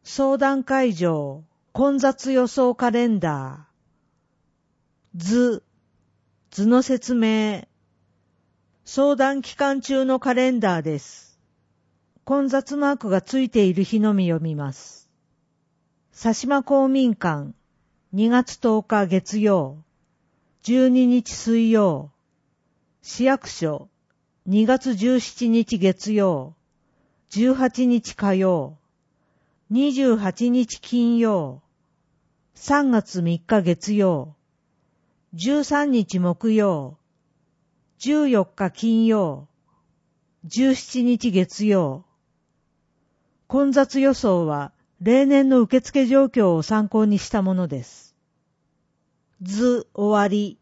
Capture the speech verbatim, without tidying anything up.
相談会場、混雑予想カレンダー。図、図の説明。相談期間中のカレンダーです。混雑マークがついている日のみ読みます。佐島公民館、にがつとおか月曜、じゅうににち水曜。市役所、にがつじゅうしちにち月曜、じゅうはちにち火曜、にじゅうはちにち金曜、さんがつみっか月曜、じゅうさんにち木曜、じゅうよっか金曜、じゅうしちにち月曜。混雑予想は例年の受付状況を参考にしたものです。図終わり。